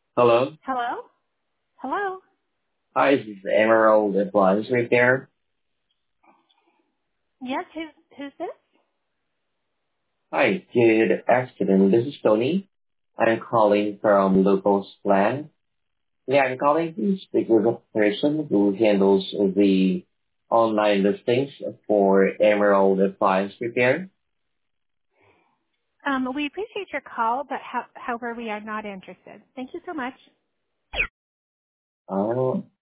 Hello. Hello? Hello? Hi, this is Emerald Appliance Repair. Yes, who's this? Hi, good afternoon. This is Tony. I'm calling from Locals Plan. Yeah, I'm calling to speak with a person who handles the online listings for Emerald Appliance Repair. We appreciate your call, but however, we are not interested. Thank you so much. Oh,